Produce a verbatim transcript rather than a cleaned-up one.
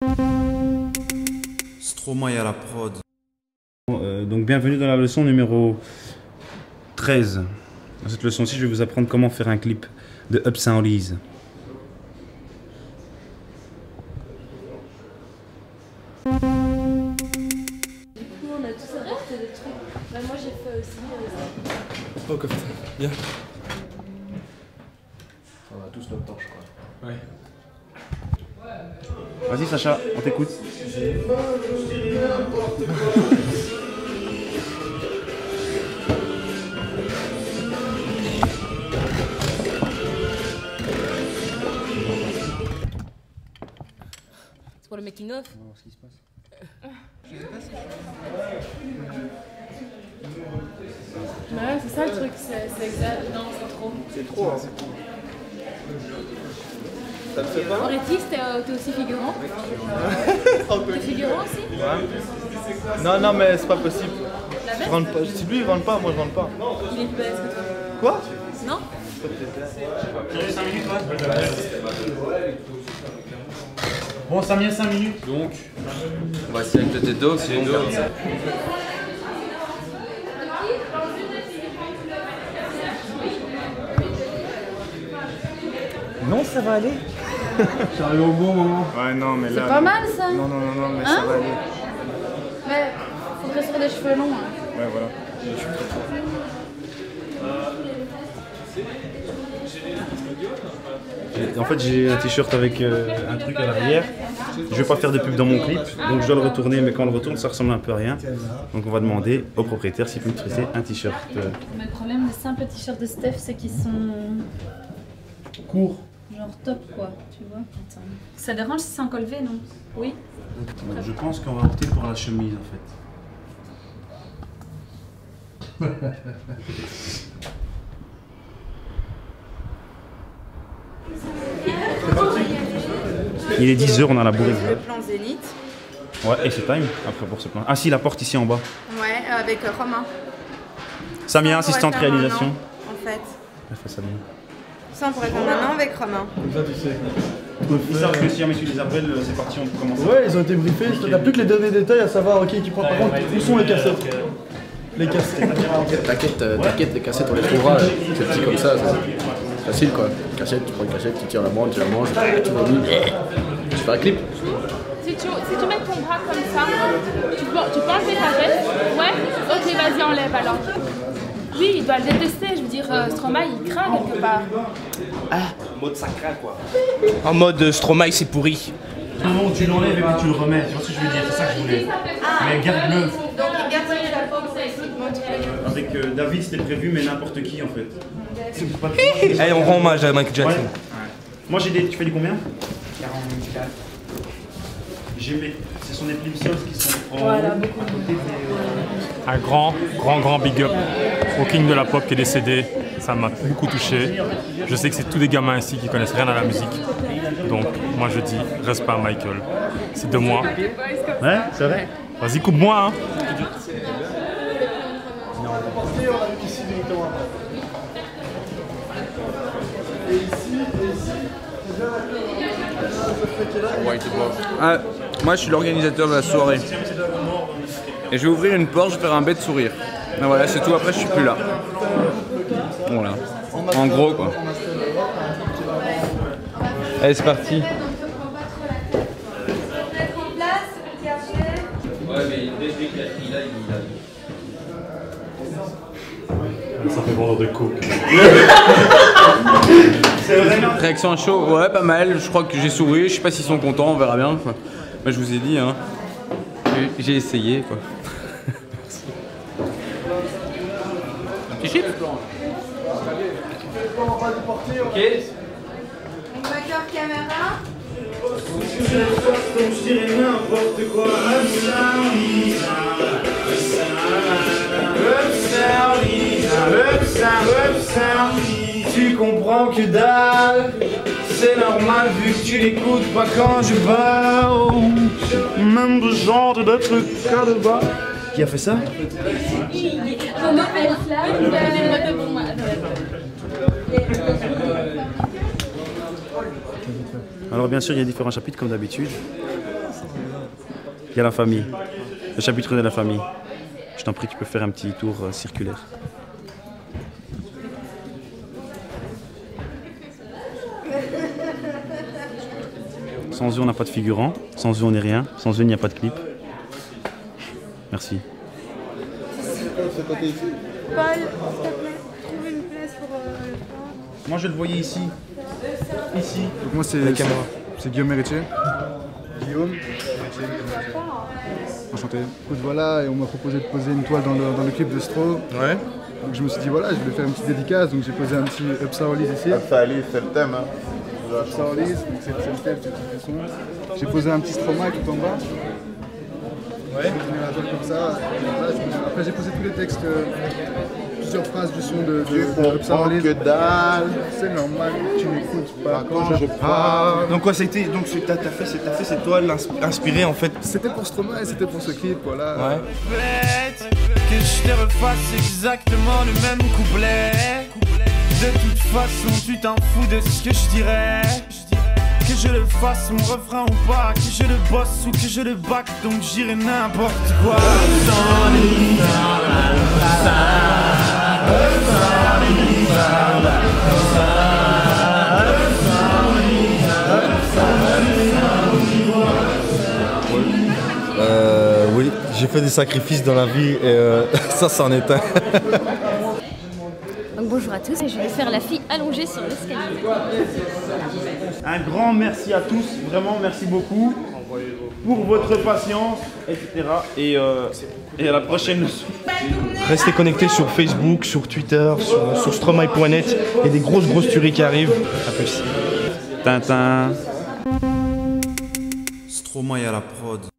Stromae à la prod. Euh, donc bienvenue dans la leçon numéro treize. Dans cette leçon-ci, je vais vous apprendre comment faire un clip de Uptown Lease. Du coup, on a tous apporté des trucs. Bah, moi, j'ai fait aussi. Euh... Oh, comme ça. Bien. On a tous notre torche, quoi. Ouais. Vas-y Sacha, on t'écoute. C'est pour le making of. On va voir ce qui se passe. Ouais, c'est ça le truc, c'est exact. Non, c'est trop. C'est trop, hein. Ça te fait pas? Aurétis, t'es euh, aussi figurant? T'es figurant aussi? Ouais. Non, non, mais c'est pas possible. La Je veste? rentre pas. Si lui il rentre pas, moi je rentre pas. Il est plus balèze que toi. Quoi? Non? Bon, ça vient cinq minutes. Donc, on va essayer avec tes dogs, c'est une dog. Non, ça va aller. J'arrive au bon moment. Ouais, non, mais là. C'est pas mal ça? Non, non, non, non, mais Hein? ça va aller. Mais faudrait sur des cheveux longs. Hein. Ouais, voilà. En fait, j'ai un t-shirt avec euh, un truc à l'arrière. Je vais pas faire de pub dans mon clip, donc je dois le retourner, mais quand on le retourne, ça ressemble un peu à rien. Donc on va demander au propriétaire s'il peut nous traiter un t-shirt euh, Mais le problème des simples t-shirts de Steph, c'est qu'ils sont court. genre top quoi, tu vois. Attends. Ça dérange si c'est en colvé, non? Oui. Donc, je pense qu'on va opter pour la chemise en fait. Il est dix heures, on a la bourrée. Le plan Zénith. Ouais, et c'est time après pour ce plan. Ah si, la porte ici en bas. Ouais, avec euh, Romain. Samia, Ça, on assistante pourrait faire réalisation. maintenant, En fait. Elle fait ça bien. Ça, on pourrait faire maintenant avec Romain. Comme ça, tu sais. Ils savent que si jamais tu les appelles, c'est parti, on peut commencer. Ouais, ils ont été briefés. T'as plus que les derniers détails à savoir, ok, qui prend par contre, où sont les cassettes? Les cassettes. T'inquiète, euh, t'inquiète, les cassettes on les trouvera. euh, C'est petit comme ça, c'est facile quoi. Cassette, tu prends une cassette, tu tires la bande, tu la manges, tu vas mis. Tu fais un clip. Si tu, si tu mets ton bras comme ça, tu peux, tu peux enlever ta veste. Ouais, ok, vas-y, enlève alors. Oui, il doit le détester. Je veux dire, euh, Stromae, il craint quelque part. En mode Stromae, c'est pourri. Non, tu l'enlèves et puis tu le remets. Tu vois ce que je veux dire? C'est ça que je voulais. Mais garde-le. Donc, il garde son chapeau pour Avec euh, David, c'était prévu, mais n'importe qui en fait. Allez, on rend hommage à Michael Jackson. Ouais. Moi j'ai des. Tu fais du combien? quarante-quatre. J'ai mes. Ce sont des plimsolls qui sont en Voilà, haut, beaucoup à côté des, euh, Un grand, grand, grand big up au King de la Pop qui est décédé. Ça m'a beaucoup touché. Je sais que c'est tous des gamins ici qui connaissent rien à la musique. Donc, moi je dis, respect à Michael. C'est de moi. Ouais, c'est vrai. Vas-y, coupe-moi, hein. Ah, moi je suis l'organisateur de la soirée. Et je vais ouvrir une porte, je vais faire un bête sourire. Et voilà, c'est tout, après je suis plus là. Voilà. En gros quoi. Allez, c'est parti. Ça fait vendre de coke. Réaction à chaud, ouais, pas mal. Je crois que j'ai souri. Je sais pas s'ils sont contents, on verra bien. Quoi. Moi, je vous ai dit, hein. J'ai- J'ai essayé, quoi. Un petit chip. Ok. D'accord, caméra. Je dirais n'importe quoi. Tu comprends que dalle, c'est normal vu que tu l'écoutes pas quand je parle. Même de genre de trucs cas de bas. Qui a fait ça? On appelle ça, il y a les mots pour moi. Alors bien sûr, il y a différents chapitres comme d'habitude. Il y a la famille, le chapitre de la famille. Je t'en prie, tu peux faire un petit tour euh, circulaire. Sans eux, on n'a pas de figurant. Sans eux, on n'est rien. Sans eux, il n'y a pas de clip. Merci. Paul, s'il te plaît, trouve une place pour euh, le plan. Moi, je le voyais ici. Ici. Donc moi, c'est c'est Guillaume Méritier. Guillaume. Enchanté. Écoute, voilà, et on m'a proposé de poser une toile dans le, dans le clip de Stro. Ouais. Donc je me suis dit, voilà, je voulais faire une petite dédicace, donc j'ai posé un petit Upsaolis ici. Upsaolis, c'est le thème. Hein. Upsaolis, donc c'est le thème, c'est le son. J'ai posé un petit Stromae tout en bas. Ouais. La toile comme ça. Voilà, je... Après, j'ai posé tous les textes, euh, plusieurs phrases du son de, de, de Upsaolis. Que dalle. C'est normal, tu n'écoutes pas quand, quand je parle. Donc quoi, c'était donc t'as fait, t'as fait cette toile inspirée en fait. C'était pour Stromae, c'était pour ce clip, voilà. Ouais. Que je te refasse exactement le même couplet. De toute façon, tu t'en fous de ce que je dirais. Que je le fasse mon refrain ou pas, que je le bosse ou que je le back, donc j'irai n'importe quoi. Euh, oui, j'ai fait des sacrifices dans la vie et euh, ça, c'en est un. Donc bonjour à tous, et je vais faire la fille allongée sur l'escalier. Un grand merci à tous, vraiment merci beaucoup pour votre patience, et cetera. Et, euh, et à la prochaine leçon. Restez connectés sur Facebook, sur Twitter, sur, sur stromae point net. Il y a des grosses grosses tueries qui arrivent. À plus. Tintin. Stromae à la prod.